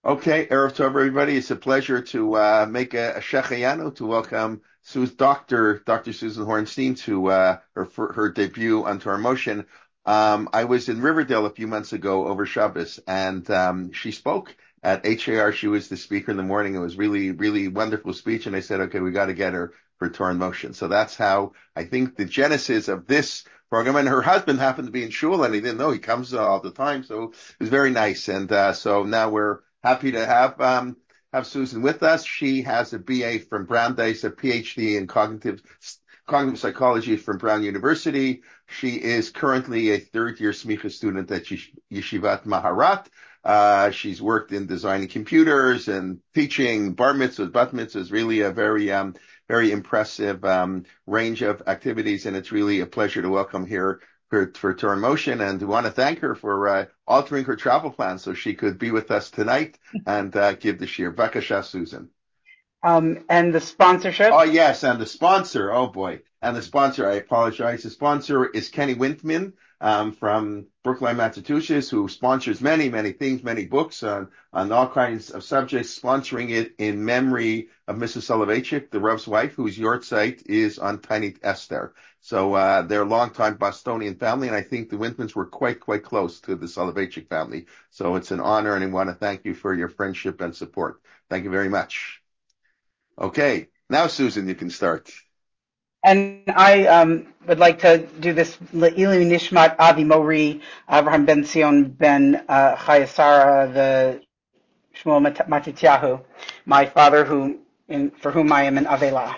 Okay, Erev Tov, everybody. It's a pleasure to make a Shechayanu to welcome Dr. Susan Hornstein to for her debut on Torah Motion. I was in Riverdale a few months ago over Shabbos, and she spoke at HAR. She was the speaker in the morning. It was really, really wonderful speech, and I said, okay, we got to get her for Torah Motion. So that's how I think the genesis of this program. And her husband happened to be in shul, and he didn't know he comes all the time, so it was very nice. And so now we're happy to have Susan with us. She has a BA from Brandeis, a PhD in cognitive psychology from Brown University. She is currently a third-year smicha student at Yeshivat Maharat. She's worked in designing computers and teaching bar mitzvahs, bat mitzvahs, really a very impressive range of activities, and it's really a pleasure to welcome here for Torah Motion, and we want to thank her for altering her travel plans so she could be with us tonight and give the shir. Bakasha, Susan. And the sponsorship? Oh, yes, and the sponsor. Oh, boy. And the sponsor, I apologize. The sponsor is Kenny Wintman from Brookline, Massachusetts, who sponsors many, many things, many books on all kinds of subjects, sponsoring it in memory of Mrs. Soloveitchik, the Rav's wife, whose yahrzeit is on Tiny Esther. So they're a longtime Bostonian family, and I think the Wintmans were quite close to the Soloveitchik family. So it's an honor, and I want to thank you for your friendship and support. Thank you very much. Okay, now Susan, you can start. And I would like to do this Le'ili Nishmat Avi Mori Avraham Ben Zion Ben Chayasara the Shmuel Matityahu, my father, for whom I am an Avela.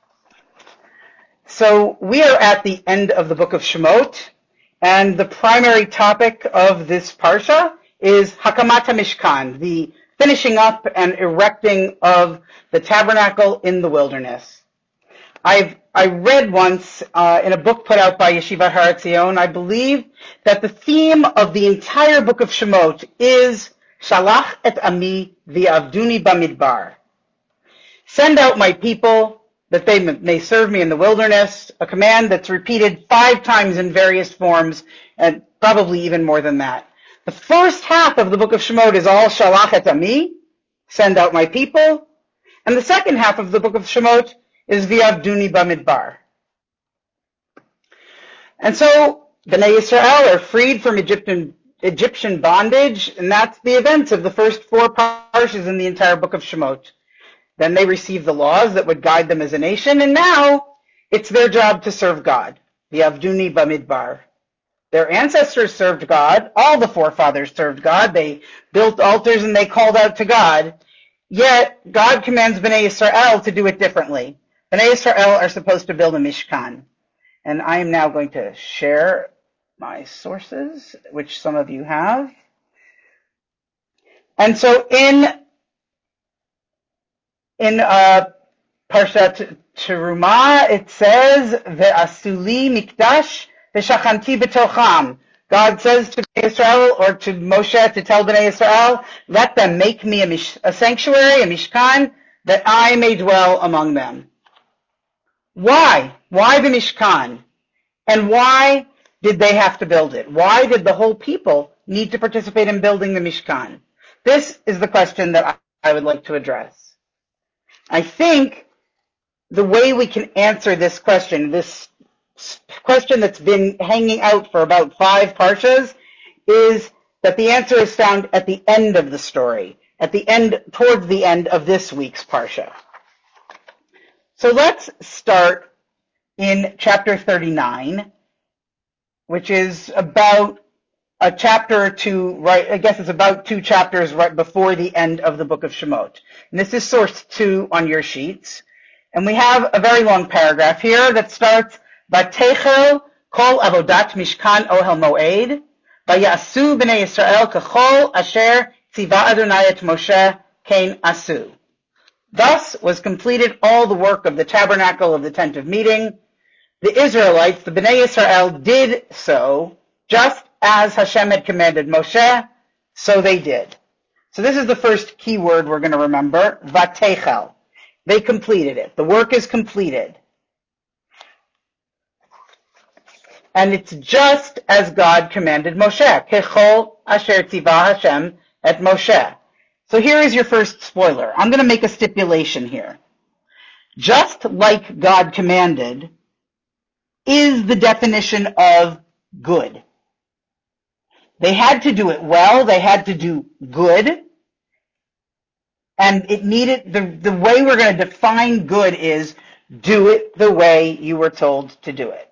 So we are at the end of the book of Shemot, and the primary topic of this parsha is Hakamat HaMishkan, the finishing up and erecting of the tabernacle in the wilderness. I read once in a book put out by Yeshivat Har Etzion, I believe that the theme of the entire book of Shemot is Shalach et Ami v'avduni bamidbar. Send out my people that they may serve me in the wilderness, a command that's repeated 5 times in various forms, and probably even more than that. The first half of the book of Shemot is all Shalach et Ami, send out my people, and the second half of the book of Shemot is V'avduni bamidbar. And so Bnei Yisrael are freed from Egyptian bondage, and that's the events of the first 4 parshas in the entire book of Shemot. Then they receive the laws that would guide them as a nation, and now it's their job to serve God. V'avduni bamidbar. Their ancestors served God. All the forefathers served God. They built altars and they called out to God. Yet God commands Bnei Yisrael to do it differently. Bnei Yisrael are supposed to build a Mishkan. And I am now going to share my sources, which some of you have. And so in Parshat Terumah, it says, Ve'asuli mikdash ve'shachanti b'tocham. God says to Bnei Yisrael, or to Moshe to tell Bnei Yisrael, let them make me a sanctuary, a Mishkan, that I may dwell among them. Why? Why the Mishkan? And why did they have to build it? Why did the whole people need to participate in building the Mishkan? This is the question that I would like to address. I think the way we can answer this question that's been hanging out for about 5 parshas, is that the answer is found at the end of the story, towards the end of this week's parsha. So let's start in chapter 39, which is about a chapter or 2, right? I guess it's about 2 chapters right before the end of the book of Shemot. And this is source 2 on your sheets. And we have a very long paragraph here that starts, Vatechel kol avodat mishkan ohel moed, vayasu b'nei Yisrael kechol asher tziva Adonai et Moshe kein asu. Thus was completed all the work of the tabernacle of the tent of meeting. The Israelites, the Bnei Yisrael, did so just as Hashem had commanded Moshe, so they did. So this is the first key word we're going to remember, Vatechel. They completed it. The work is completed. And it's just as God commanded Moshe. Kechol asher tzivah Hashem et Moshe. So here is your first spoiler. I'm going to make a stipulation here. Just like God commanded is the definition of good. They had to do it well. They had to do good. And it needed, the way we're going to define good is do it the way you were told to do it.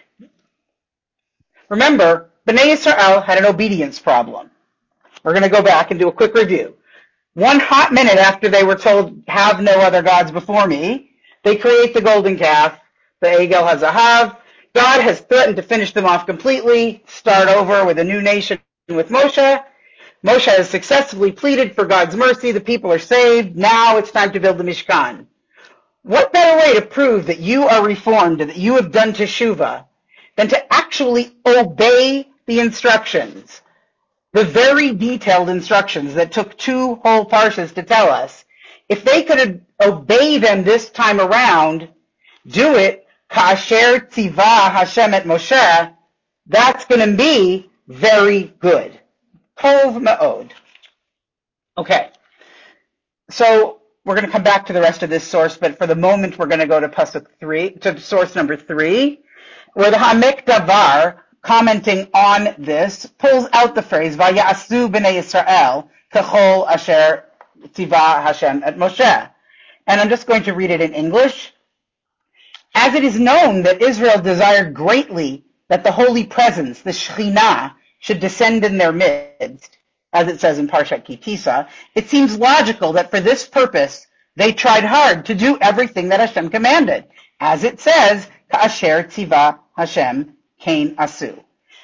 Remember, Bnei Yisrael had an obedience problem. We're going to go back and do a quick review. One hot minute after they were told, have no other gods before me, they create the golden calf, the Egel HaZahav. God has threatened to finish them off completely, start over with a new nation with Moshe. Moshe has successfully pleaded for God's mercy. The people are saved. Now it's time to build the Mishkan. What better way to prove that you are reformed and that you have done teshuvah than to actually obey the instructions, the very detailed instructions that took 2 whole parshas to tell us? If they could obey them this time around, do it ka'asher tzivah Hashem et Moshe, that's going to be very good. Tov me'od. Okay, so we're going to come back to the rest of this source, but for the moment we're going to go to source number 3, where the Ha'amek Davar, commenting on this, pulls out the phrase Vaya'asu b'nei Yisrael kechol asher tzivah Hashem et Moshe. And I'm just going to read it in English. As it is known that Israel desired greatly that the holy presence, the Shekhinah, should descend in their midst, as it says in Parshat Ki Tisa, it seems logical that for this purpose they tried hard to do everything that Hashem commanded. As it says, Ka'asher tzivah Hashem kein asu.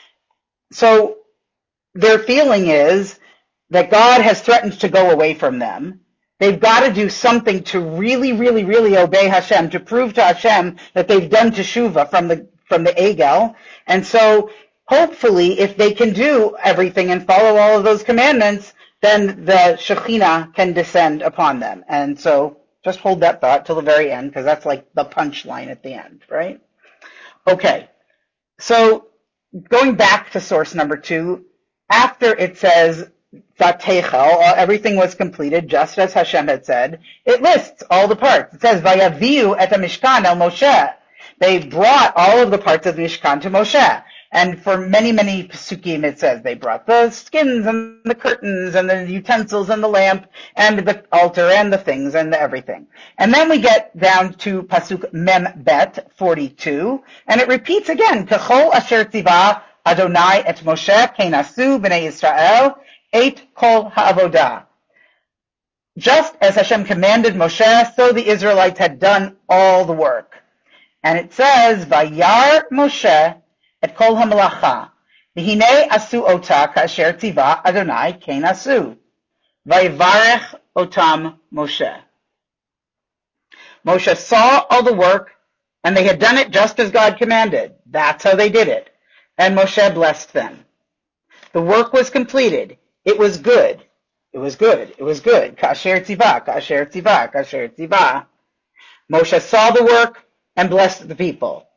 So their feeling is that God has threatened to go away from them. They've got to do something to really, really, really obey Hashem, to prove to Hashem that they've done teshuvah from the Egel. And so hopefully, if they can do everything and follow all of those commandments, then the Shekhinah can descend upon them. And so just hold that thought till the very end, because that's like the punchline at the end, right? Okay, so going back to source number 2, after it says Vatechel, everything was completed just as Hashem had said, it lists all the parts. It says Vayaviu et Mishkan el Moshe. They brought all of the parts of the Mishkan to Moshe. And for many, many Pesukim it says they brought the skins and the curtains and the utensils and the lamp and the altar and the things and the everything. And then we get down to Pasuk Mem Bet 42, and it repeats again, Kechol asher tzivah Adonai et Moshe kein asu b'nei Yisrael et kol ha'avodah. Just as Hashem commanded Moshe, so the Israelites had done all the work. And it says, Vayar Moshe et kol hamalacha, v'hinei asu ota ka'asher tzivah Adonai kein asu, vayvarech otam Moshe. Moshe saw all the work, and they had done it just as God commanded. That's how they did it. And Moshe blessed them. The work was completed. It was good. It was good. It was good. Ka'asher tzivah, ka'asher tzivah, ka'asher tzivah. Moshe saw the work and blessed the people.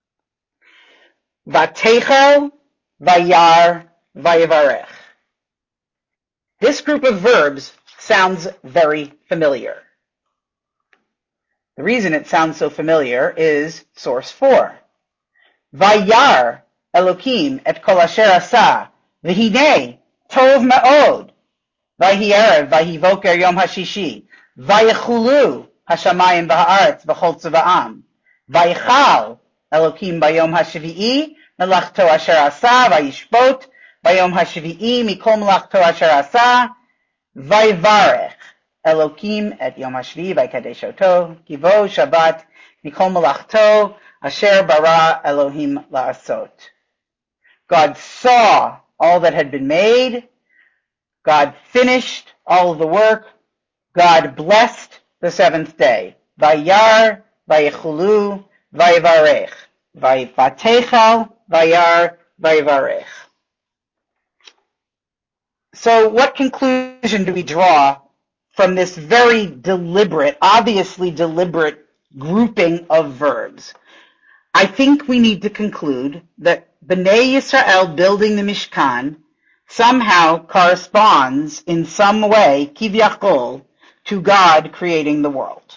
Vatechel, vayar, vayevarech. This group of verbs sounds very familiar. The reason it sounds so familiar is source 4. Vayar Elokim et kol asher asa, v'hinei tov me'od, vayhi vayhivoker yom hashishi, vayechulu hashamayim v'ha'aretz v'chol tzva'am, vaychal Elokim bayom hashvi'i melachto asher asa, vayishpot bayom hashvi'i mikol melachto asher asa, vayvarech Elokim et yom hashvi'i vaykadesh oto, kivo shabbat mikol melachto asher bara Elohim la'asot. God saw all that had been made. God finished all of the work. God blessed the 7th day. Vayar, vayechulu, vayevarech. Vatechal, vayar, vayevarech. So what conclusion do we draw from this very deliberate, obviously deliberate grouping of verbs? I think we need to conclude that Bnei Yisrael building the Mishkan somehow corresponds in some way, kivyachol, to God creating the world.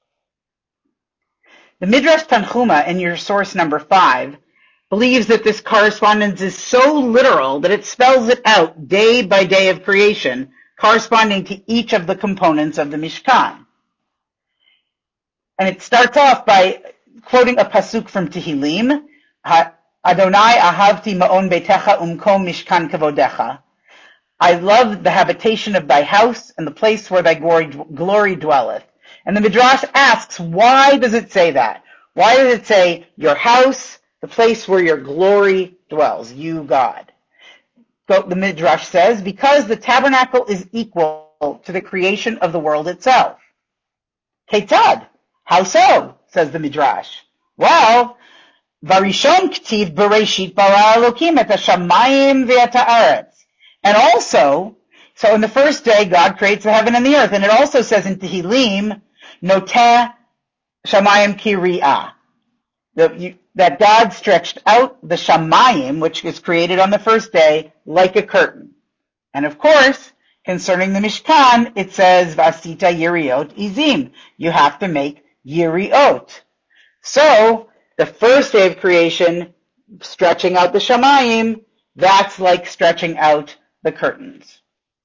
The Midrash Tanchuma, in your source number 5, believes that this correspondence is so literal that it spells it out day by day of creation, corresponding to each of the components of the Mishkan. And it starts off by quoting a pasuk from Tehillim, Adonai ahavti ma'on betecha umkom mishkan kavodecha. I love the habitation of thy house and the place where thy glory dwelleth. And the Midrash asks, why does it say that? Why does it say your house, the place where your glory dwells, you God? The Midrash says, because the tabernacle is equal to the creation of the world itself. Ketzad? How so? Says the Midrash. Well, Varishon ktiv bereshit bara Elokim et hashamayim ve'et haaretz. And also, so in the first day, God creates the heaven and the earth. And it also says in Tehillim, Noteh shamayim kiri'ah. That God stretched out the shamayim, which is created on the first day, like a curtain. And of course, concerning the Mishkan, it says, Vasita yiriot izim. You have to make yiriot. So, the first day of creation, stretching out the shamayim, that's like stretching out the curtains.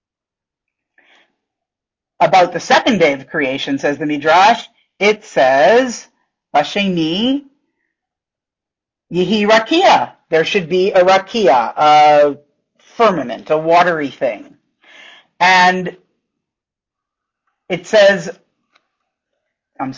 About the second day of creation, says the Midrash, it says, Basheni Yihi rakia. There should be a rakia, a firmament, a watery thing. And it says, and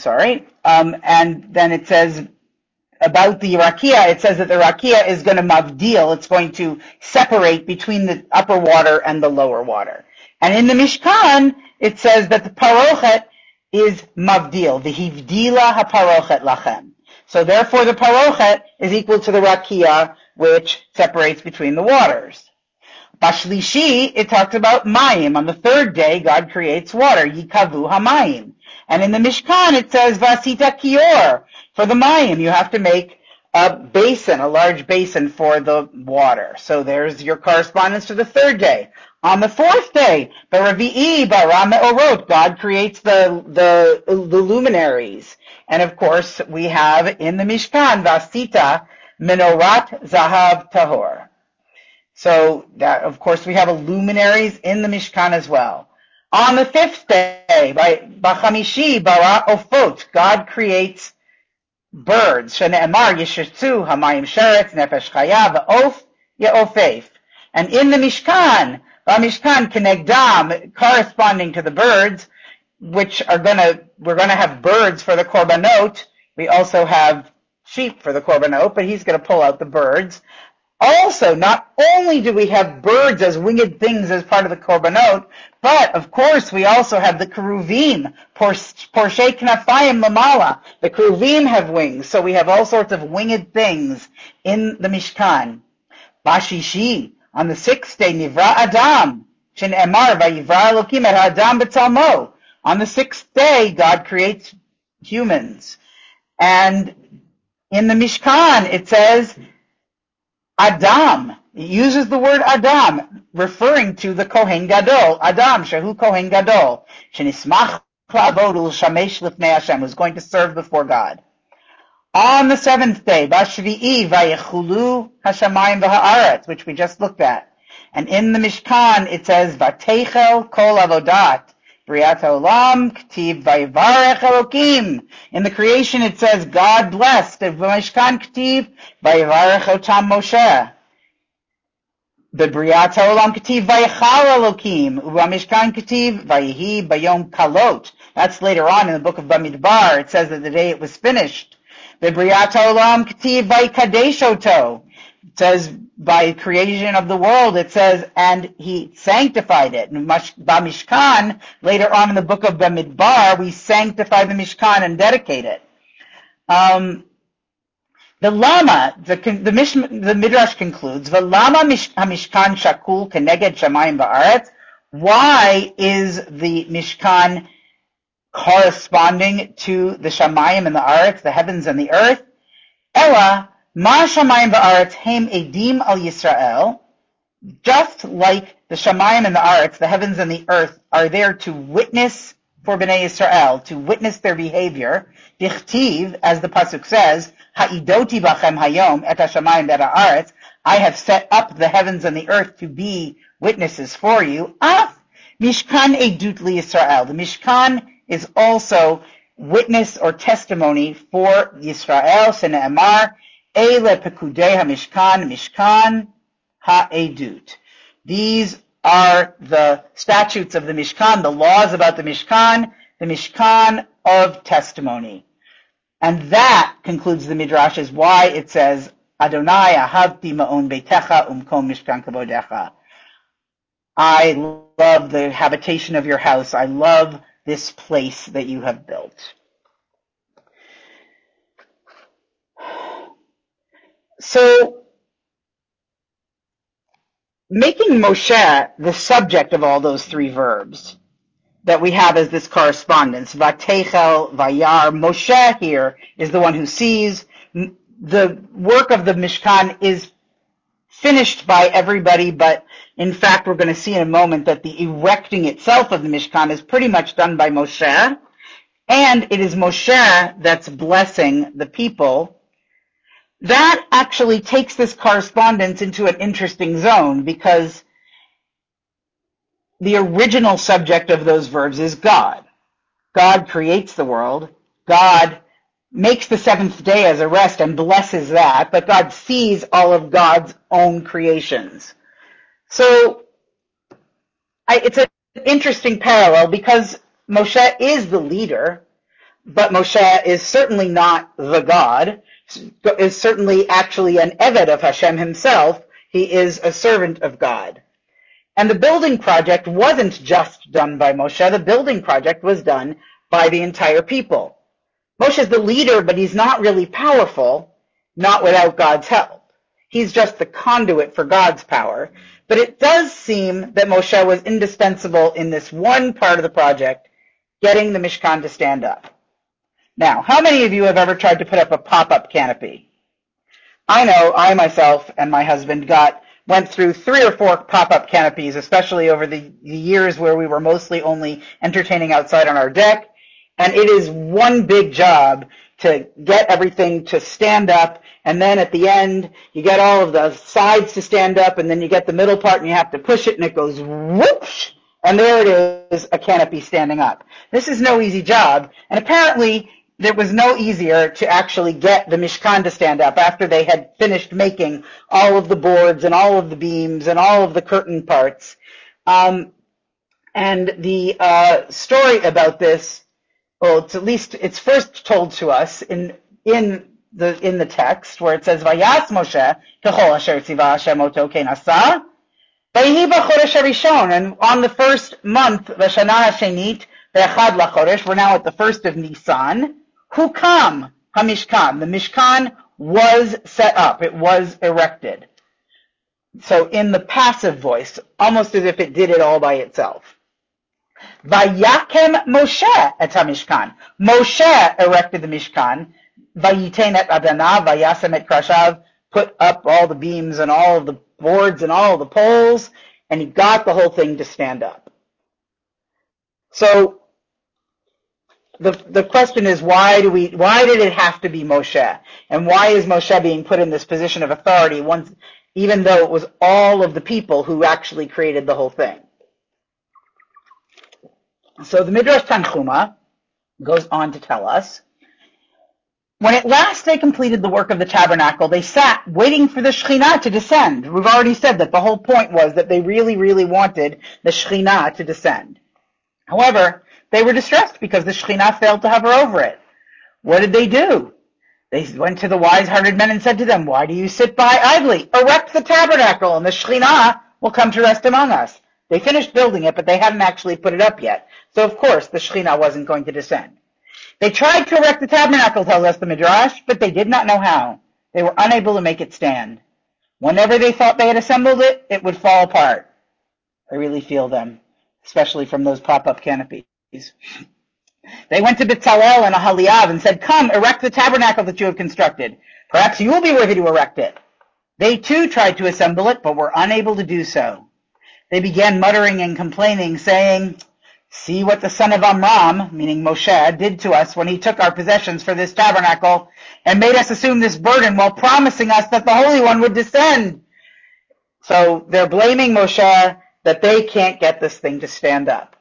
then it says, about the rakia, it says that the rakia is going to mavdil, it's going to separate between the upper water and the lower water. And in the Mishkan, it says that the parochet is mavdil, the hivdila haparochet lachem. So therefore the parochet is equal to the rakia, which separates between the waters. Bashlishi, it talks about mayim. On the third day, God creates water, yikavu hamayim. And in the Mishkan, it says vasita kior. For the mayim, you have to make a basin, a large basin for the water. So there's your correspondence to the third day. On the fourth day, Baravi'i bara me'orot, God creates the luminaries. And of course, we have in the Mishkan, vasita menorat zahav tahor. So that, of course, we have luminaries in the Mishkan as well. On the fifth day, by Bachamishi bara ofot, God creates birds. Shene'emar yishirtzu hamayim sheretz nefesh chaya va'of ye'ofef. And in the Mishkan, Mishkan kenegdam, corresponding to the birds, which we're gonna have birds for the korbanot. We also have sheep for the korbanot, but he's gonna pull out the birds. Also, not only do we have birds as winged things as part of the korbanot, but of course we also have the keruvim, porshei knafayim lamala. The keruvim have wings, so we have all sorts of winged things in the Mishkan. Bashishi, on the sixth day, nivra Adam, shene'emar vayivra Elokim et Adam b'tzalmo. On the sixth day, God creates humans. And in the Mishkan, it says, Adam. It uses the word Adam, referring to the Kohen Gadol. Adam, Shehu Kohen Gadol. Shenismach la'avod u'shamesh lifnei Hashem, who's going to serve before God. On the seventh day, Bashvi'i vayechulu hashamayim v'ha'aretz, which we just looked at. And in the Mishkan, it says, Vateichel kol avodat. Briat haolam k'tiv vayivarech Elokim. In the creation, it says, God blessed. V'mishkan k'tiv vayivarech otam Moshe. The Briat haolam k'tiv vayichal Elokim. V'mishkan k'tiv vayihi bayom kalot. That's later on in the book of Bamidbar. It says that the day it was finished. The Briat haolam k'tiv vayikadesh oto. It says, by creation of the world, it says, and he sanctified it. Bamishkan, later on in the book of Bamidbar, we sanctify the Mishkan and dedicate it. The Lama, the Midrash concludes, V'lama Mishkan shakul keneged shamayim va'aretz. Why is the Mishkan corresponding to the shamayim and the aretz, the heavens and the earth? Ella, Ma shamayim va'aretz hem edim al Yisrael, Just like the Shamayim and the Aretz, the heavens and the earth, are there to witness for Bnei Yisrael, to witness their behavior. Dichtiv, as the pasuk says, Ha'idoti bachem hayom et hashamayim et ha'aretz, I have set up the heavens and the earth to be witnesses for you. Mishkan edut li Yisrael. The Mishkan is also witness or testimony for Yisrael. Shene'emar, Eile pekudei ha'mishkan, Mishkan ha'edut. These are the statutes of the Mishkan, the laws about the Mishkan of testimony. And that, concludes the Midrash, is why it says, Adonai ahavti ma'on beitecha umkom mishkan kavodecha. I love the habitation of your house. I love this place that you have built. So, making Moshe the subject of all those three verbs that we have as this correspondence, Vatechel, Vayar, Moshe here is the one who sees. The work of the Mishkan is finished by everybody, but in fact we're going to see in a moment that the erecting itself of the Mishkan is pretty much done by Moshe, and it is Moshe that's blessing the people. That actually takes this correspondence into an interesting zone, because the original subject of those verbs is God. God creates the world. God makes the seventh day as a rest and blesses that, but God sees all of God's own creations. So it's an interesting parallel, because Moshe is the leader, but Moshe is certainly not the God, is certainly actually an Eved of Hashem himself. He is a servant of God. And the building project wasn't just done by Moshe. The building project was done by the entire people. Moshe's the leader, but he's not really powerful, not without God's help. He's just the conduit for God's power. But it does seem that Moshe was indispensable in this one part of the project, getting the Mishkan to stand up. Now, how many of you have ever tried to put up a pop-up canopy? I know I myself and my husband went through 3 or 4 pop-up canopies, especially over the years where we were mostly only entertaining outside on our deck. And it is one big job to get everything to stand up. And then at the end, you get all of the sides to stand up, and then you get the middle part and you have to push it and it goes whoosh. And there it is, a canopy standing up. This is no easy job. And apparently it was no easier to actually get the Mishkan to stand up after they had finished making all of the boards and all of the beams and all of the curtain parts. And the story about this, well, it's first told to us in the text, where it says, Vayas Moshe kechol asher tziva Hashem oto ken asa, vayhi b'chodesh harishon, and on the first month, v'shana hashenit ve'echad lachodesh, we're now at the first of Nisan, Hukam HaMishkan. The Mishkan was set up. It was erected. So in the passive voice, almost as if it did it all by itself. Vayakem Moshe et HaMishkan. Moshe erected the Mishkan. Vayiten et Adanav, Vayasem et Krashav, put up all the beams and all of the boards and all of the poles, and he got the whole thing to stand up. So the question is, why did it have to be Moshe? And why is Moshe being put in this position of authority even though it was all of the people who actually created the whole thing? So the Midrash Tanchuma goes on to tell us, when at last they completed the work of the tabernacle, they sat waiting for the Shekhinah to descend. We've already said that the whole point was that they really, really wanted the Shekhinah to descend. However, they were distressed because the Shekhinah failed to hover over it. What did they do? They went to the wise-hearted men and said to them, why do you sit by idly? Erect the tabernacle, and the Shekhinah will come to rest among us. They finished building it, but they hadn't actually put it up yet. So, of course, the Shekhinah wasn't going to descend. They tried to erect the tabernacle, tells us the Midrash, but they did not know how. They were unable to make it stand. Whenever they thought they had assembled it, it would fall apart. I really feel them, especially from those pop-up canopies. They went to Bezalel and Ahaliab and said, come, erect the tabernacle that you have constructed. Perhaps you will be worthy to erect it. They too tried to assemble it, but were unable to do so. They began muttering and complaining, saying, "See what the son of Amram," meaning Moshe, "did to us when he took our possessions for this tabernacle and made us assume this burden while promising us that the Holy One would descend." So they're blaming Moshe that they can't get this thing to stand up.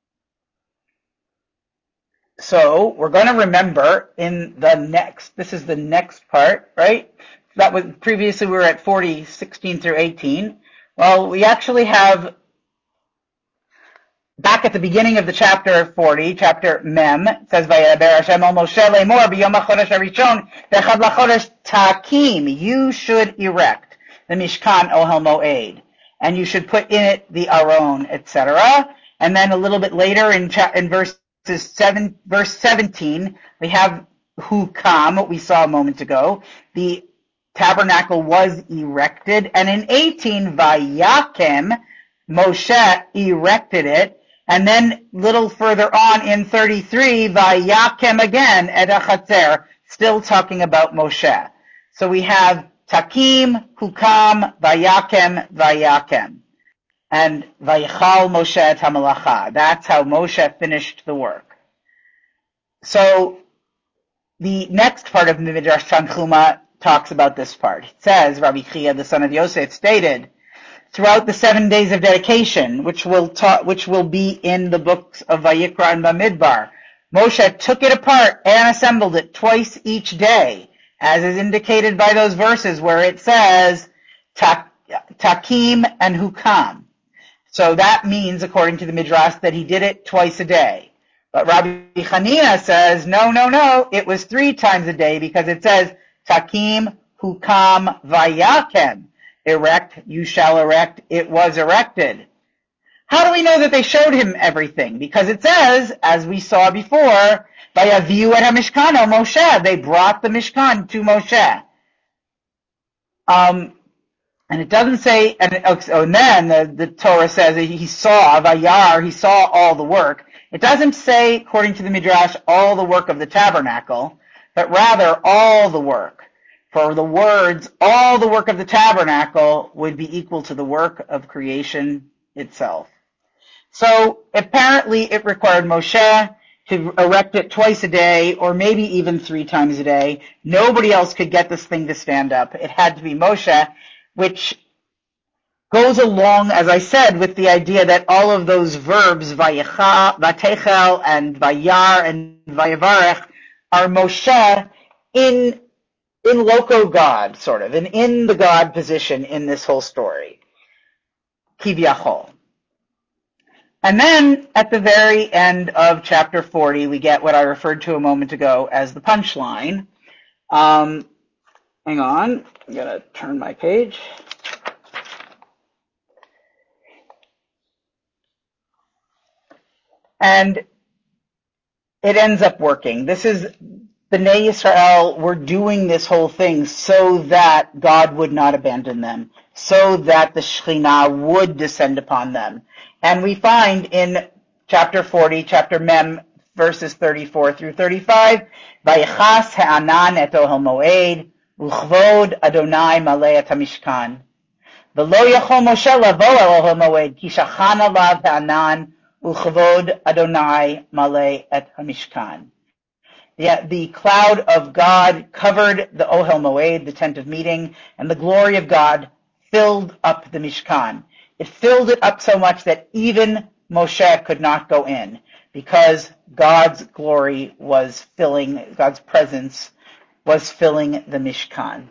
So we're going to remember this is the next part, right? That was previously we were at 40, 16 through 18. Well, we actually have back at the beginning of the chapter 40, chapter Mem, it says, "Vayedaber Hashem el Moshe lemor b'yom hachodesh harishon v'echad lachodesh takim." You should erect the Mishkan Ohel Moed, and you should put in it the Aron, etc. And then a little bit later in verse 17, we have Hukam, what we saw a moment ago. The tabernacle was erected, and in 18, Vayakem, Moshe erected it. And then little further on in 33, Vayakem again, et hachatzer, still talking about Moshe. So we have Takim, Hukam, Vayakem. And Vayichal Moshe et hamalacha. That's how Moshe finished the work. So the next part of Midrash Tanchuma talks about this part. It says, Rabbi Chia, the son of Yosef, stated, throughout the 7 days of dedication, which will be in the books of Vayikra and Bamidbar, Moshe took it apart and assembled it twice each day, as is indicated by those verses where it says Takim and Hukam. So that means, according to the Midrash, that he did it twice a day. But Rabbi Hanina says, no, it was 3 times a day, because it says Takim, Hukam, Vayakem. Erect, you shall erect, it was erected. How do we know that they showed him everything? Because it says, as we saw before, Vayaviu et HaMishkan, Moshe, they brought the Mishkan to Moshe. And it doesn't say, and then the Torah says that he saw, Vayar, he saw all the work. It doesn't say, according to the Midrash, all the work of the tabernacle, but rather all the work. For the words, all the work of the tabernacle would be equal to the work of creation itself. So apparently it required Moshe to erect it twice a day, or maybe even 3 times a day. Nobody else could get this thing to stand up. It had to be Moshe, which goes along, as I said, with the idea that all of those verbs, Vatechel and Vayar and Vayavarech, are Moshe in loco God, sort of, and in the God position in this whole story. Kivyachol. And then, at the very end of chapter 40, we get what I referred to a moment ago as the punchline. Hang on, I'm going to turn my page. And it ends up working. This is Bnei Yisrael were doing this whole thing so that God would not abandon them, so that the Shekhinah would descend upon them. And we find in chapter 40, chapter Mem, verses 34 through 35, Vayichas ha'anan et ohel moed, uchvod Adonai malei et hamishkan. V'lo yachol Moshe lavo el ohel moed, ki shachan alav ha'anan, uchvod Adonai malei et hamishkan. The cloud of God covered the Ohel Moed, the tent of meeting, and the glory of God filled up the Mishkan. It filled it up so much that even Moshe could not go in, because God's glory was filling, God's presence was filling the Mishkan.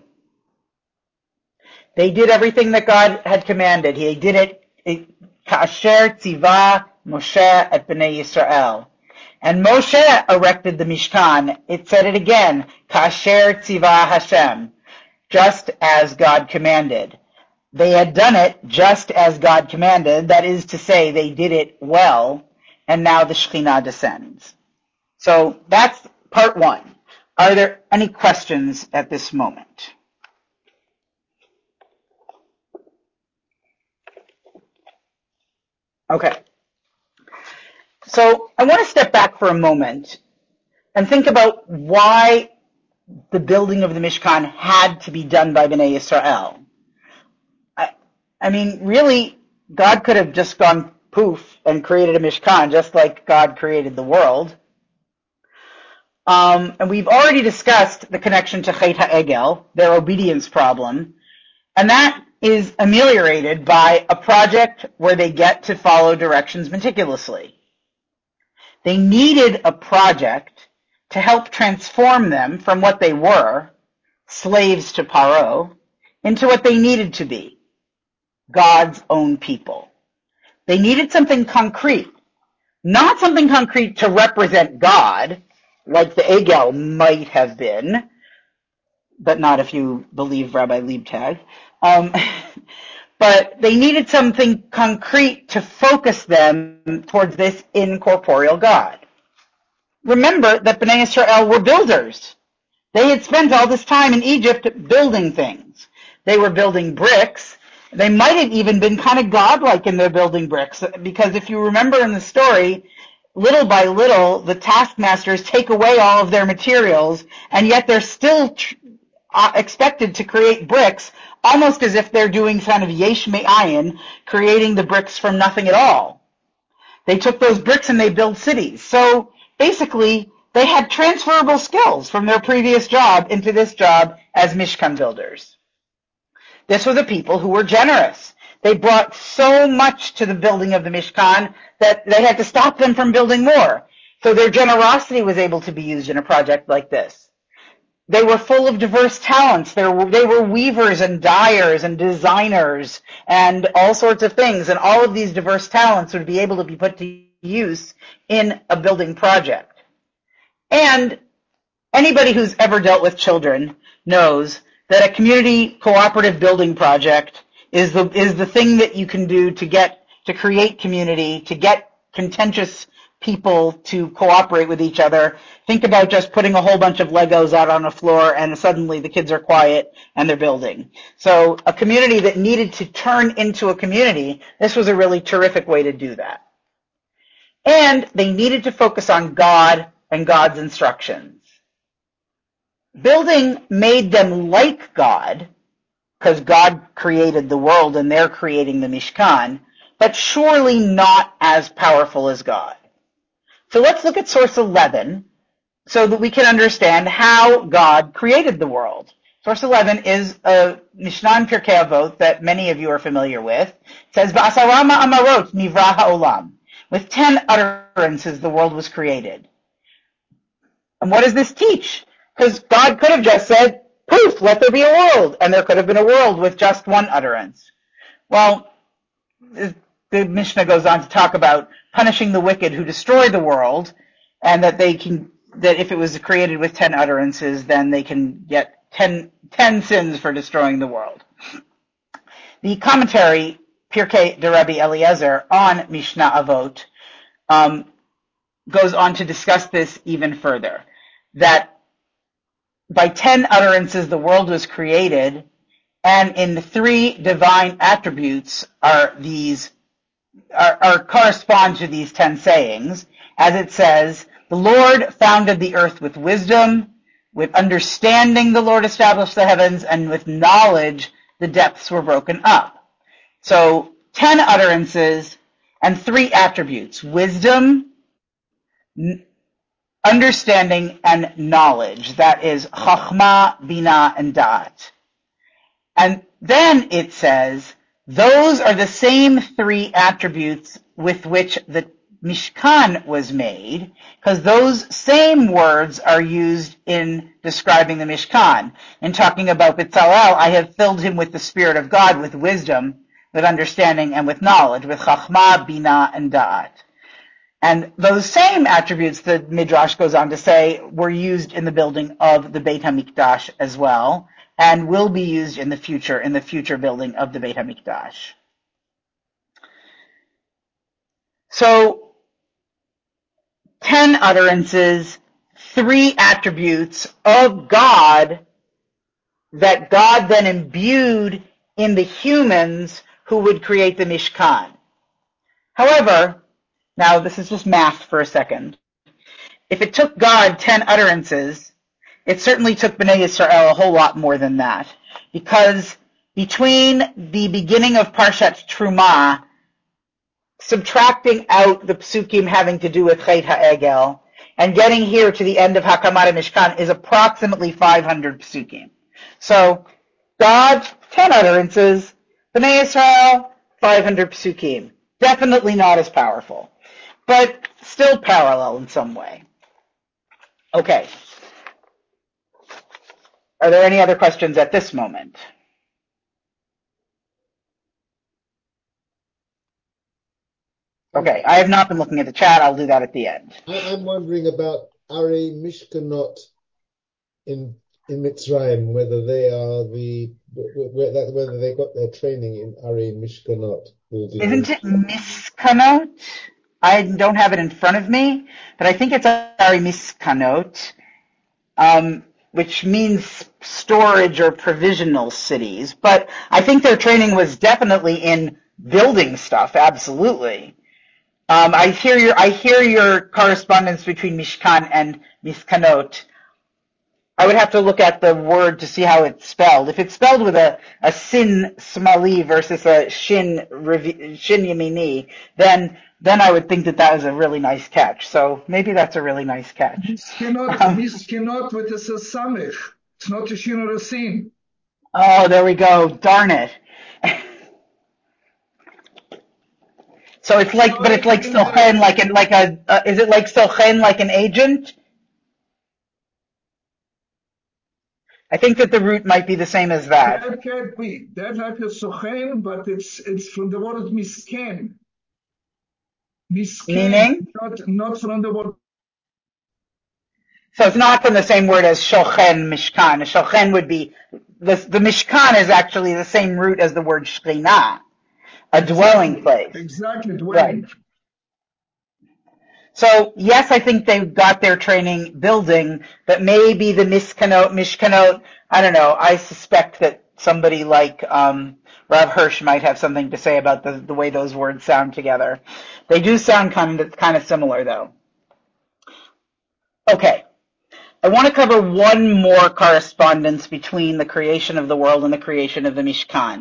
They did everything that God had commanded. He did it, Ka'asher tzivah Moshe et Bnei Yisrael. And Moshe erected the Mishkan. It said it again, Kasher tzivah Hashem, just as God commanded. They had done it just as God commanded. That is to say, they did it well, and now the Shekhinah descends. So that's part 1. Are there any questions at this moment? Okay. So I want to step back for a moment and think about why the building of the Mishkan had to be done by Bnei Yisrael. I mean, really, God could have just gone poof and created a Mishkan, just like God created the world. And we've already discussed the connection to Chet HaEgel, their obedience problem, and that is ameliorated by a project where they get to follow directions meticulously. They needed a project to help transform them from what they were, slaves to Paro, into what they needed to be, God's own people. They needed something concrete, not something concrete to represent God, like the Egel might have been, but not if you believe Rabbi Liebtag. But they needed something concrete to focus them towards this incorporeal God. Remember that Bnei Israel were builders. They had spent all this time in Egypt building things. They were building bricks. They might have even been kind of godlike in their building bricks, because if you remember in the story, little by little, the taskmasters take away all of their materials, and yet they're still expected to create bricks almost as if they're doing kind of yesh me'ayin, creating the bricks from nothing at all. They took those bricks and they built cities. So basically, they had transferable skills from their previous job into this job as Mishkan builders. This was a people who were generous. They brought so much to the building of the Mishkan that they had to stop them from building more. So their generosity was able to be used in a project like this. They were full of diverse talents. They were weavers and dyers and designers and all sorts of things. And all of these diverse talents would be able to be put to use in a building project. And anybody who's ever dealt with children knows that a community cooperative building project is the thing that you can do to create community, to get contentious people to cooperate with each other. Think about just putting a whole bunch of Legos out on a floor and suddenly the kids are quiet and they're building. So a community that needed to turn into a community, this was a really terrific way to do that. And they needed to focus on God and God's instructions. Building made them like God, because God created the world and they're creating the Mishkan, but surely not as powerful as God. So let's look at source 11 so that we can understand how God created the world. Source 11 is a Mishnah in Pirkei Avot that many of you are familiar with. It says, "Ba'asara ma'amarot nivra ha'olam." With 10 utterances, the world was created. And what does this teach? Because God could have just said, poof, let there be a world. And there could have been a world with just one utterance. Well, the Mishnah goes on to talk about punishing the wicked who destroy the world, and that if it was created with 10 utterances, then they can get 10 sins for destroying the world. The commentary, Pirkei de Rabbi Eliezer, on Mishnah Avot, goes on to discuss this even further, that by 10 utterances the world was created, and in the 3 divine attributes correspond to these 10 sayings, as it says, the Lord founded the earth with wisdom, with understanding the Lord established the heavens, and with knowledge the depths were broken up. So 10 utterances and 3 attributes, wisdom, understanding, and knowledge. That is Chachma, Bina, and Da'at. And then it says, those are the same 3 attributes with which the Mishkan was made, because those same words are used in describing the Mishkan. In talking about Betzalel, I have filled him with the Spirit of God, with wisdom, with understanding, and with knowledge, with Chachma, Bina, and Da'at. And those same attributes, the Midrash goes on to say, were used in the building of the Beit HaMikdash as well, and will be used in the future building of the Beit HaMikdash. So, 10 utterances, 3 attributes of God that God then imbued in the humans who would create the Mishkan. However, now this is just math for a second. If it took God 10 utterances, it certainly took Bnei Yisrael a whole lot more than that. Because between the beginning of Parshat Truma, subtracting out the psukim having to do with Chet HaEgel, and getting here to the end of Hakamat Mishkan is approximately 500 psukim. So, God, 10 utterances, Bnei Israel, 500 psukim. Definitely not as powerful, but still parallel in some way. Okay. Are there any other questions at this moment? Okay, I have not been looking at the chat. I'll do that at the end. I'm wondering about Ari Mishkanot in Mitzrayim, whether they are whether they got their training in Ari Mishkanot. Isn't it Miskanot? I don't have it in front of me, but I think it's Ari Miskanot, which means storage or provisional cities. But I think their training was definitely in building stuff. Absolutely. I hear your correspondence between Mishkan and Miskanot. I would have to look at the word to see how it's spelled. If it's spelled with a sin smali versus a shin yamini, then I would think that was a really nice catch. So maybe that's a really nice catch. Miskinot with a samich. It's not a shin or a sin. Oh, there we go. Darn it. So it's like, but it's like sochen, is it like sochen, like an agent? I think that the root might be the same as that. That can't be. That like a sochen, but it's from the word misken. Misken. Meaning? Not from the word. So it's not from the same word as shochen, mishkan. Shochen would be, the mishkan is actually the same root as the word shekhinah, a dwelling place. Exactly, dwelling. Right. So yes, I think they got their training building, but maybe the mishkanot, I don't know. I suspect that somebody like Rav Hirsch might have something to say about the way those words sound together. They do sound kind of similar, though. Okay. I want to cover one more correspondence between the creation of the world and the creation of the Mishkan.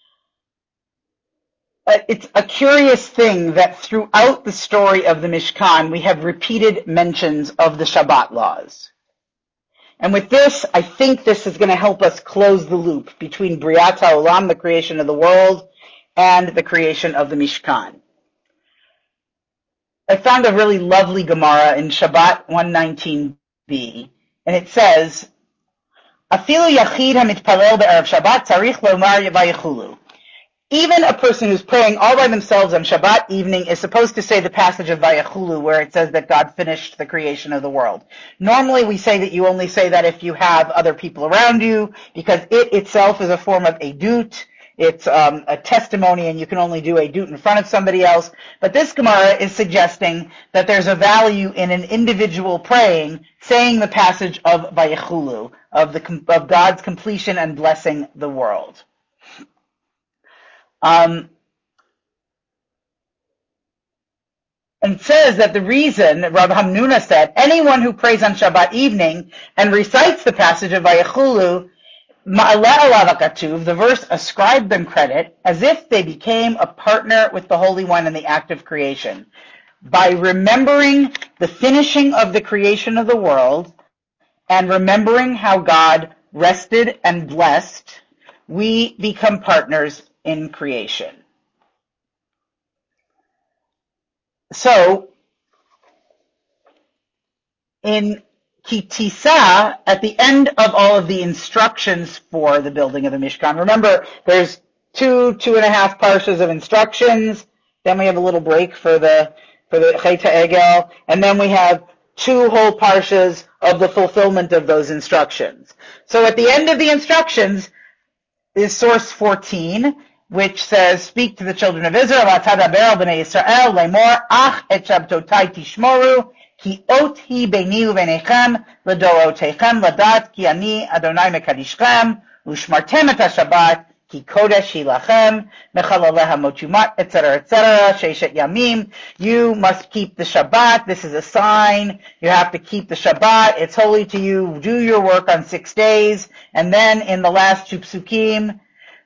It's a curious thing that throughout the story of the Mishkan, we have repeated mentions of the Shabbat laws. And with this, I think this is going to help us close the loop between Briat HaOlam, the creation of the world, and the creation of the Mishkan. I found a really lovely Gemara in Shabbat 119b, and it says, Afilu yachid hamitpalel be'erev Shabbat tzarich lomar vayichulu. Even a person who's praying all by themselves on Shabbat evening is supposed to say the passage of Vayachulu where it says that God finished the creation of the world. Normally we say that you only say that if you have other people around you because it itself is a form of edut. It's a testimony and you can only do edut in front of somebody else. But this Gemara is suggesting that there's a value in an individual praying, saying the passage of Vayachulu, of God's completion and blessing the world. And it says that the reason, Rabbi Hamnuna said, anyone who prays on Shabbat evening and recites the passage of Vayachulu, Ma'aleh alav hakatuv, the verse ascribed them credit as if they became a partner with the Holy One in the act of creation. By remembering the finishing of the creation of the world and remembering how God rested and blessed, we become partners in creation. So, in Kitisa, at the end of all of the instructions for the building of the Mishkan, remember, there's 2.5 parshas of instructions, then we have a little break for the Chet HaEgel, and then we have 2 whole parshas of the fulfillment of those instructions. So at the end of the instructions is source 14, which says, speak to the children of Israel, Atadaber al b'nei Yisrael, lemor, ach et shabtotai tishmoru, ki ot hi beini uvenechem, ledorotechem, ladat, ki ani Adonai mekadishchem, ushmartem et ha-shabbat, ki kodesh hi lachem, mechalaleha motumat, etc., sheishet yamim. You must keep the Shabbat. This is a sign. You have to keep the Shabbat. It's holy to you. Do your work on 6 days. And then in the last 2 psukim,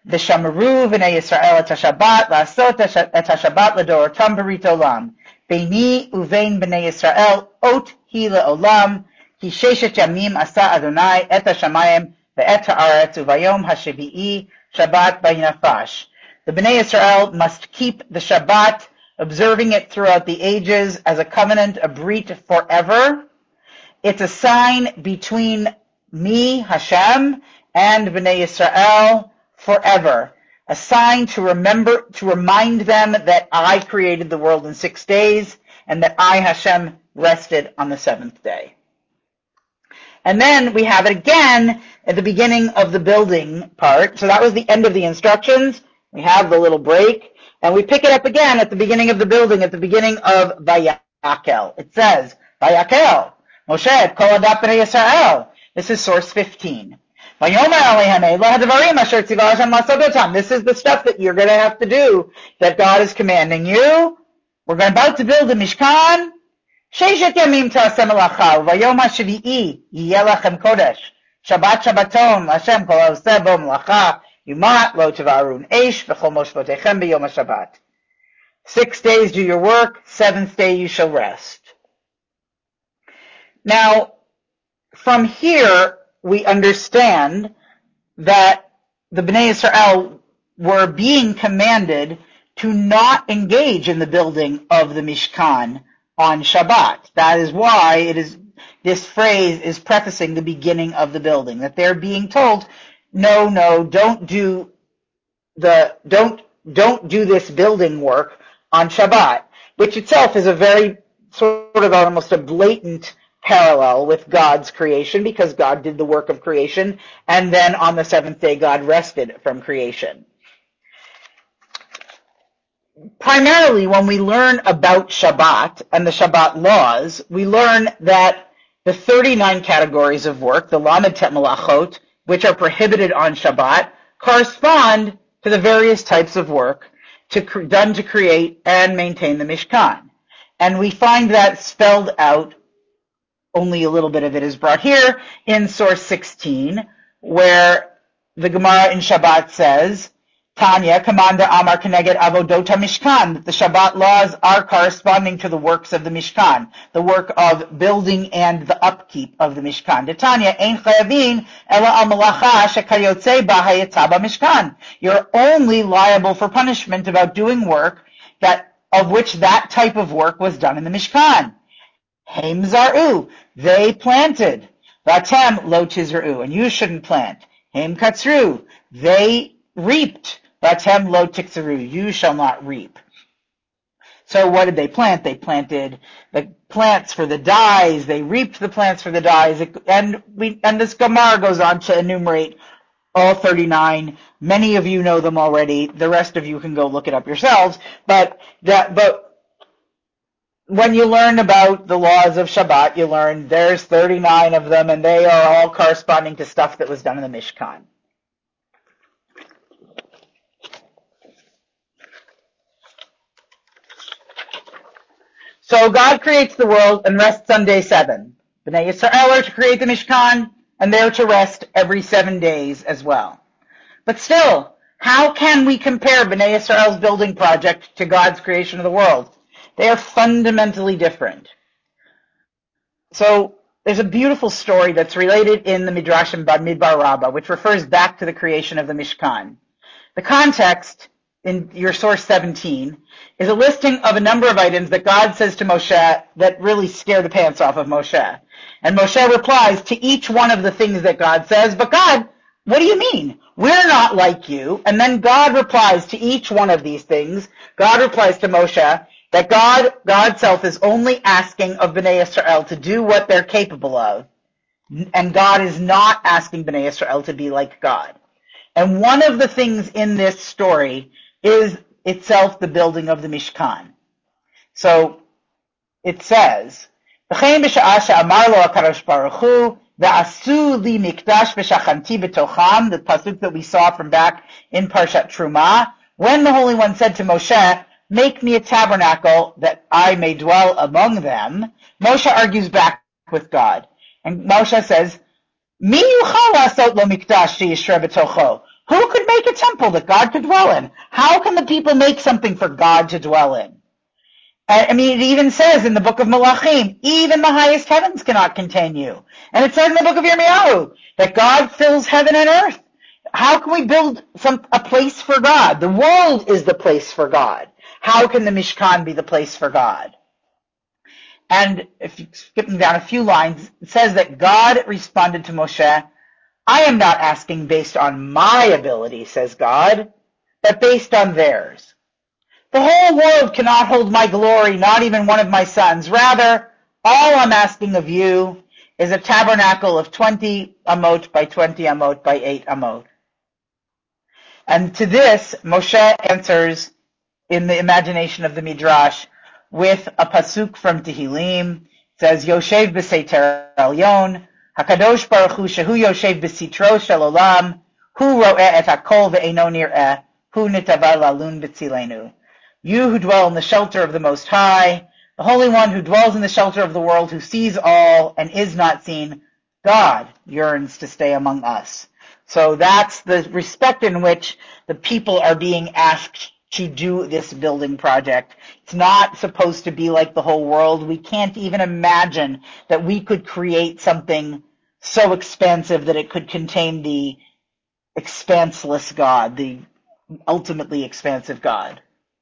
V'shamaru v'nei Yisrael et hashabat, la'asot et hashabat l'dorotam b'rit olam. Beini uvein b'nei Yisrael, ot hi le'olam, ki sheshet yamim asa Adonai et hashamayim ve'et ha'aretz uvayom hashevi'i Shabbat v'yinafash. The Bnei Yisrael must keep the Shabbat, observing it throughout the ages as a covenant, a brit forever. It's a sign between me, Hashem, and Bnei Yisrael forever. A sign to remind them that I created the world in 6 days and that I, Hashem, rested on the 7th day. And then we have it again at the beginning of the building part. So that was the end of the instructions. We have the little break. And we pick it up again at the beginning of the building, at the beginning of Vayakel. It says, Vayakel, Moshe et kol adat b'nei Yisrael. This is source 15. Vayomer alehem elah hadavarim asher tziva Hashem la'asot otam. This is the stuff that you're going to have to do, that God is commanding you. We're about to build a Mishkan. Sheshet yamim ta'aseh melacha, vayom hashvi'i yiyeh lachem kodesh. Shabbat Shabbaton, Hashem kol ha'oseh bo melacha, yumat lo tevarun eish v'chol moshvotechem b'yom ha'shabbat. 6 days do your work, 7th day you shall rest. Now, from here, we understand that the Bnei Yisrael were being commanded to not engage in the building of the Mishkan on Shabbat. That is why this phrase is prefacing the beginning of the building, that they're being told, no, don't do this building work on Shabbat, which itself is a very sort of almost a blatant parallel with God's creation, because God did the work of creation, and then on the 7th day God rested from creation. Primarily, when we learn about Shabbat and the Shabbat laws, we learn that the 39 categories of work, the Lamed Tet Melachot, which are prohibited on Shabbat, correspond to the various types of work done to create and maintain the Mishkan. And we find that spelled out. Only a little bit of it is brought here in source 16, where the Gemara in Shabbat says, Tanya, Commander Amar Keneged Avodot HaMishkan, that the Shabbat laws are corresponding to the works of the Mishkan, the work of building and the upkeep of the Mishkan. The Tanya, Ein Chayavin Ela Al Malacha Shekayotze Ba Hayetza Mishkan. You're only liable for punishment about doing work of which that type of work was done in the Mishkan. Heim Zaru, they planted. Vatem lo tizra'u, and you shouldn't plant. Heim Katzru, they reaped. Vatem lo tiksaru, you shall not reap. So what did they plant? They planted the plants for the dyes. They reaped the plants for the dyes. And this Gemara goes on to enumerate all 39. Many of you know them already. The rest of you can go look it up yourselves. But when you learn about the laws of Shabbat, you learn there's 39 of them, and they are all corresponding to stuff that was done in the Mishkan. So God creates the world and rests on day 7. Bnei Yisrael are to create the Mishkan, and they're to rest every 7 days as well. But still, how can we compare Bnei Yisrael's building project to God's creation of the world? They are fundamentally different. So there's a beautiful story that's related in the Midrashim Bamidbar Rabbah, which refers back to the creation of the Mishkan. The context in your source 17 is a listing of a number of items that God says to Moshe that really scare the pants off of Moshe. And Moshe replies to each one of the things that God says, but God, what do you mean? We're not like you. And then God replies to each one of these things. God replies to Moshe that God's self is only asking of Bnei Yisrael to do what they're capable of. And God is not asking Bnei Yisrael to be like God. And one of the things in this story is itself the building of the Mishkan. So it says, the pasuk that we saw from back in Parshat Truma, when the Holy One said to Moshe, make me a tabernacle that I may dwell among them, Moshe argues back with God. And Moshe says, Mi yuchal lasot lo mikdash sheyishreh b'tocho. Who could make a temple that God could dwell in? How can the people make something for God to dwell in? I mean, it even says in the book of Malachim, even the highest heavens cannot contain you. And it says in the book of Yirmiyahu that God fills heaven and earth. How can we build a place for God? The world is the place for God. How can the Mishkan be the place for God? And if you skip down a few lines, it says that God responded to Moshe, I am not asking based on my ability, says God, but based on theirs. The whole world cannot hold my glory, not even one of my sons. Rather, all I'm asking of you is a tabernacle of 20 amot by 20 amot by 8 amot. And to this, Moshe answers in the imagination of the Midrash with a pasuk from Tehillim. It says, Yoshev b'seiter elyon, HaKadosh Baruch Hu shehu Yoshev b'sitro shel olam, hu ro'eh et hakol ve'eino nir'eh, hu nitava lalun b'tzilenu. You who dwell in the shelter of the Most High, the Holy One who dwells in the shelter of the world, who sees all and is not seen, God yearns to stay among us. So that's the respect in which the people are being asked to do this building project. It's not supposed to be like the whole world. We can't even imagine that we could create something so expansive that it could contain the expanseless God, the ultimately expansive God.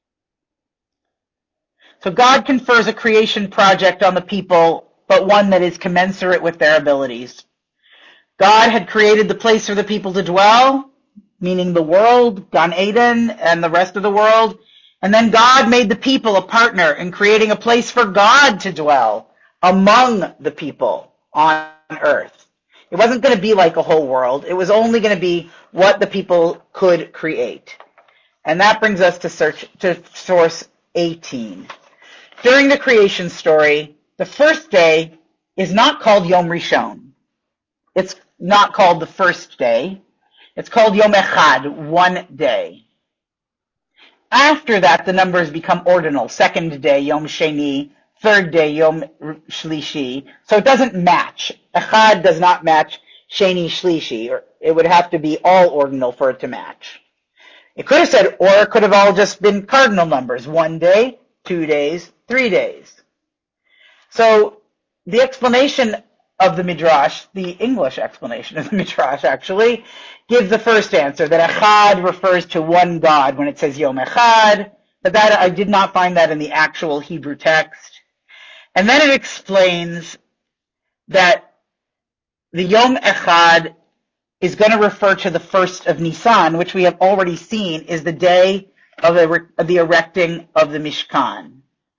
So God confers a creation project on the people, but one that is commensurate with their abilities. God had created the place for the people to dwell, meaning the world, Gan Eden, and the rest of the world. And then God made the people a partner in creating a place for God to dwell among the people on earth. It wasn't going to be like a whole world. It was only going to be what the people could create. And that brings us to source 18. During the creation story, the first day is not called Yom Rishon. It's not called the first day. It's called Yom Echad, one day. After that, the numbers become ordinal. Second day, Yom Sheni. Third day, Yom Shlishi. So it doesn't match. Echad does not match Sheni Shlishi. Or it would have to be all ordinal for it to match. It could have said, or it could have all just been cardinal numbers. 1 day, 2 days, 3 days. So the explanation of the Midrash, the English explanation of the Midrash actually, gives the first answer, that Echad refers to one God when it says Yom Echad, but that I did not find that in the actual Hebrew text. And then it explains that the Yom Echad is going to refer to the first of Nisan, which we have already seen is the day of the erecting of the Mishkan.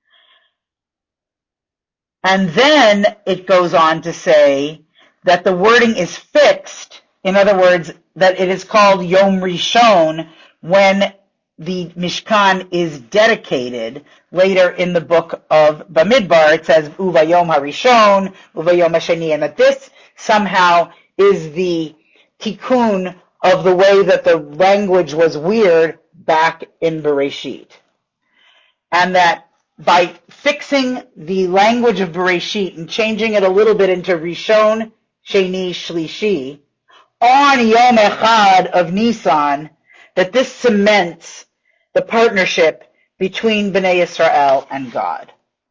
And then it goes on to say that the wording is fixed. In other words, that it is called Yom Rishon when the Mishkan is dedicated. Later in the book of Bamidbar, it says Uvayom HaRishon, Uvayom HaSheni, and that this somehow is the tikkun of the way that the language was weird back in Bereshit. And that by fixing the language of Bereshit and changing it a little bit into Rishon, Sheni, Shlishi, on Yom Echad of Nisan, that this cements the partnership between Bnei Yisrael and God.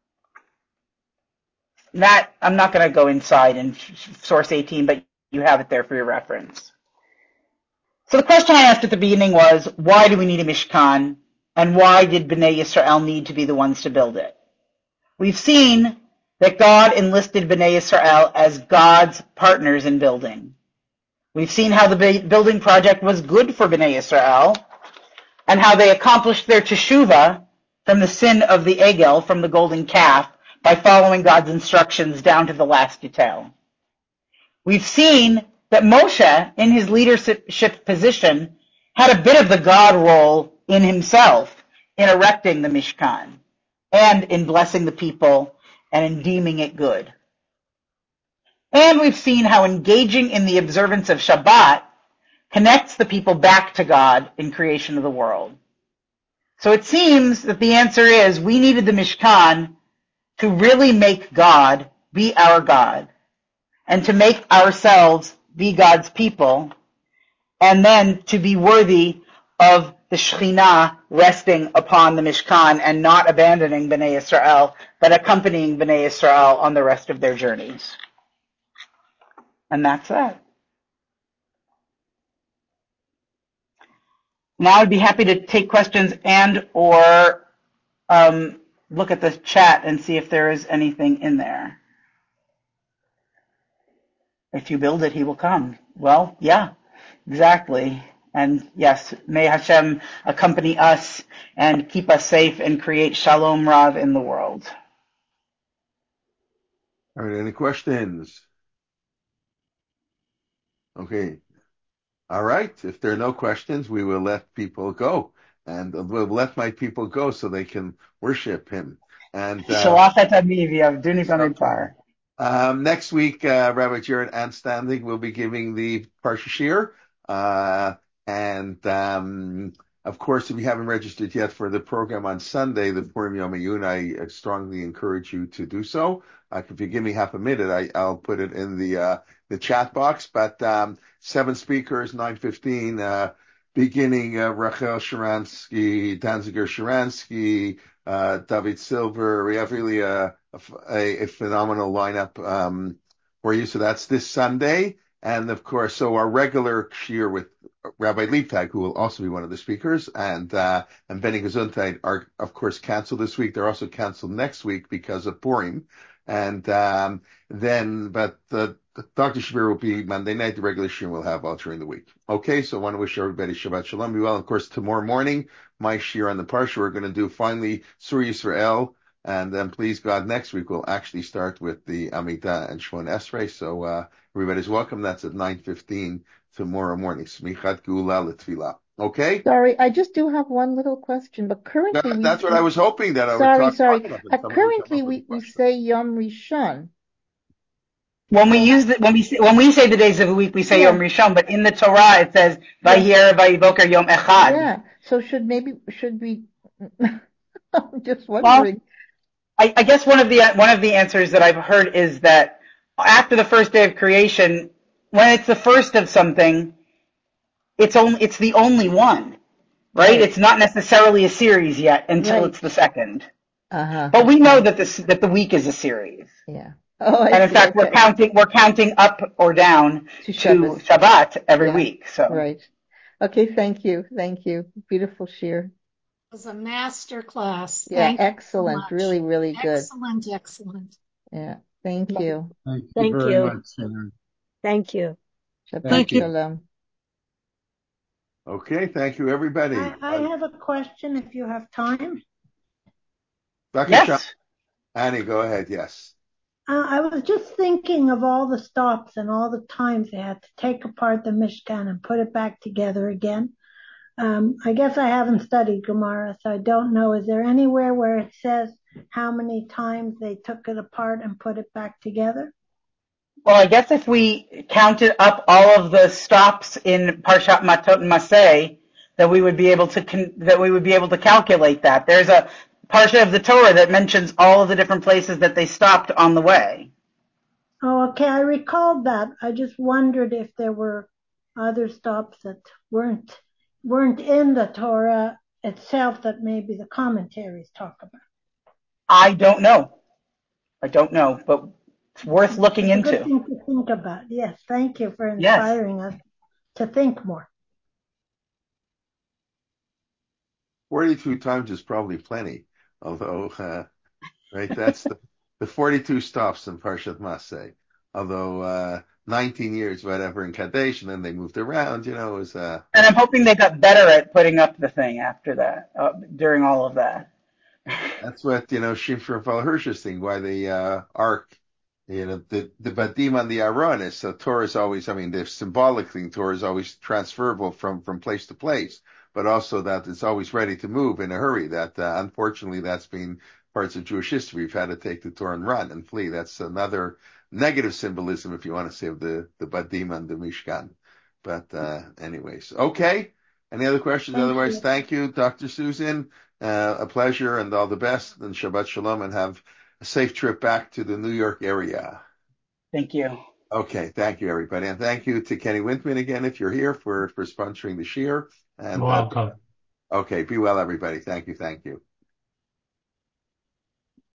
That, I'm not going to go inside in source 18, but you have it there for your reference. So the question I asked at the beginning was, why do we need a Mishkan? And why did Bnei Yisrael need to be the ones to build it? We've seen that God enlisted Bnei Yisrael as God's partners in building. We've seen how the building project was good for Bnei Yisrael and how they accomplished their teshuvah from the sin of the Egel, from the golden calf, by following God's instructions down to the last detail. We've seen that Moshe, in his leadership position, had a bit of the God role in himself in erecting the Mishkan and in blessing the people and in deeming it good. And we've seen how engaging in the observance of Shabbat connects the people back to God in creation of the world. So it seems that the answer is we needed the Mishkan to really make God be our God and to make ourselves be God's people and then to be worthy of the Shekhinah resting upon the Mishkan and not abandoning Bnei Israel, but accompanying Bnei Israel on the rest of their journeys. And that's that. Now I'd be happy to take questions and or look at the chat and see if there is anything in there. If you build it, he will come. Well, yeah, exactly. And yes, may Hashem accompany us and keep us safe and create Shalom Rav in the world. All right, any questions? Okay. All right. If there are no questions, we will let people go. And we'll let my people go so they can worship him. And Shalach et Aviv Yavduni Bamidbar. next week, Rabbi Jared Anstanding will be giving the Parsha Shir. And of course, if you haven't registered yet for the program on Sunday, the Purim Yom Ayun, I strongly encourage you to do so. If you give me half a minute, I'll put it in the chat box. But 7 speakers, 9:15, beginning Rachel Sharansky, Danziger Sharansky, David Silver. We have really a phenomenal lineup for you. So that's this Sunday. And of course, so our regular shir with Rabbi Liebtag, who will also be one of the speakers, and Benny Gesundheit are, of course, canceled this week. They're also canceled next week because of Purim. And but the Dr. Shabir will be Monday night. The regular shir will have all during the week. Okay, so I want to wish everybody Shabbat Shalom. Be well. Of course, tomorrow morning, my shir on the Parsha, we're going to do finally Sur Yisrael. And then, please God, next week we'll actually start with the Amidah and Shmon Esrei. So everybody's welcome. That's at 9:15 tomorrow morning. Smichat Geula L'Tfilah. Okay? Sorry, I just do have one little question, but currently That's what I was hoping that I would Sorry. talk about. Currently we say Yom Rishon. When we say the days of the week, we say Yom Rishon, but in the Torah it says Vayher Vayivoker Yom Echad. Yeah. So should we? I'm just wondering. Well, I guess one of the answers that I've heard is that after the first day of creation, when it's the first of something, it's the only one, right? It's not necessarily a series yet until it's the second. But we know that the week is a series. Yeah. And in fact, we're counting up or down to Shabbat every week. So right. Okay. Thank you. Beautiful shir. It was a master class. Yeah, excellent. So really, really good. Excellent. Yeah. Thank you. Thank you very much, Sarah. Thank you. Shabbat Shalom. Okay, thank you, everybody. I have a question if you have time. Yes. Annie, go ahead. Yes. I was just thinking of all the stops and all the times they had to take apart the Mishkan and put it back together again. I guess I haven't studied Gemara, so I don't know. Is there anywhere where it says how many times they took it apart and put it back together? Well, I guess if we counted up all of the stops in Parshat Matot Maseh, that we would be able to calculate that. There's a Parsha of the Torah that mentions all of the different places that they stopped on the way. Oh, okay. I recalled that. I just wondered if there were other stops that weren't in the Torah itself that maybe the commentaries talk about. I don't know, but it's worth looking into. Good thing to think about. Yes, thank you for inspiring us to think more. 42 times is probably plenty, although, right, that's the 42 stops in Parshat Maseh. Although 19 years, whatever, in Kadesh, and then they moved around, it was... And I'm hoping they got better at putting up the thing after that, during all of that. That's what, Shimshon Hirsch's thing, why the ark, the Badim on the Aron is, so Torah is always, the symbolic thing, Torah is always transferable from place to place, but also that it's always ready to move in a hurry. That, unfortunately, that's been parts of Jewish history. We've had to take the Torah and run and flee. That's another negative symbolism, if you want to say, of the Badim and the Mishkan. But, anyways, okay. Any other questions? Otherwise, thank you, Dr. Susan. A pleasure and all the best, and Shabbat Shalom, and have a safe trip back to the New York area. Thank you. Okay, thank you, everybody. And thank you to Kenny Wintman again, if you're here, for sponsoring the shir. And Welcome. okay, be well, everybody. Thank you.